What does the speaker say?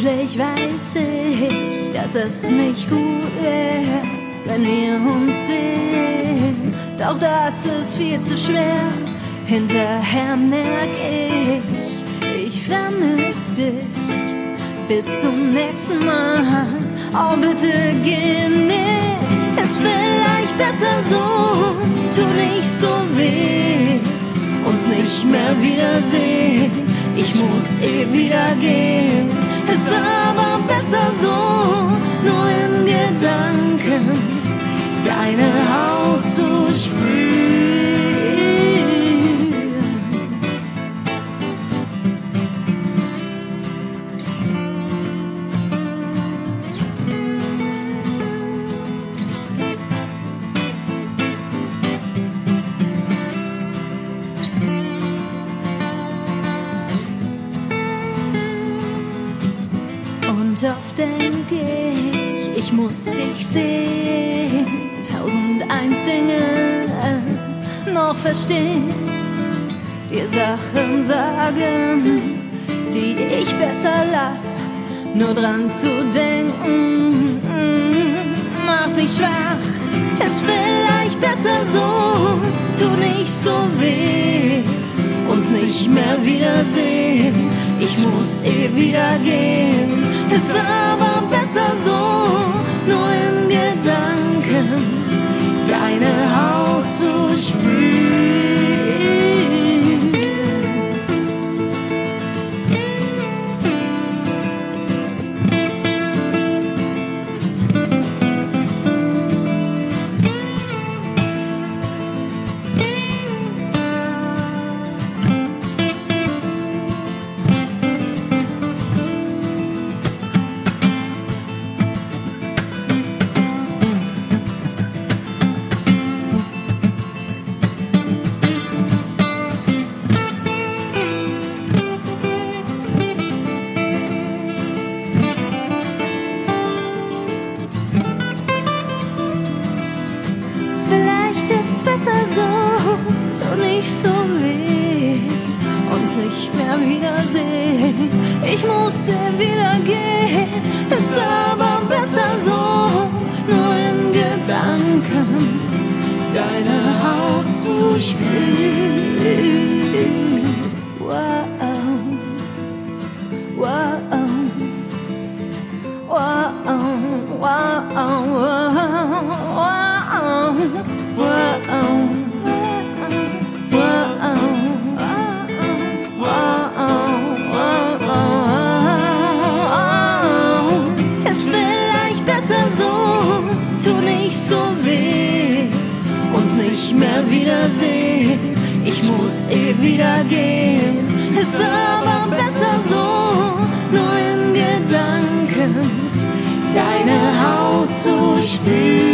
Eigentlich weiß ich, dass es nicht gut wäre, wenn wir uns sehen. Doch das ist viel zu schwer, hinterher merk ich vermiss dich. Bis zum nächsten Mal, oh bitte geh nicht. Ist vielleicht besser so, tu nicht so weh, uns nicht mehr wiedersehen. Ich muss wieder gehen, ist aber besser so, nur in Gedanken deine Haut zu spüren. Und oft denk ich muss dich sehen, 1001 Dinge noch verstehen, dir Sachen sagen, die ich besser lass, nur dran zu denken, macht mich schwach. Ist vielleicht besser so, tu nicht so weh, uns nicht mehr wiedersehen. Ich muss wieder gehen, ist aber besser so, nur in Gedanken deine Haut zu spüren. Ist's besser so, tu nicht so weh, uns nicht mehr wiedersehen. Ich muss wieder gehen, ist aber besser so, nur in Gedanken deine Haut zu spüren. Wow, wow, wow, wow, wow, wow. Ist vielleicht besser so, tu nicht so weh, uns nicht mehr wiedersehen. Ich muss wieder gehen, ist aber besser so, nur in Gedanken deine Haut zu spüren.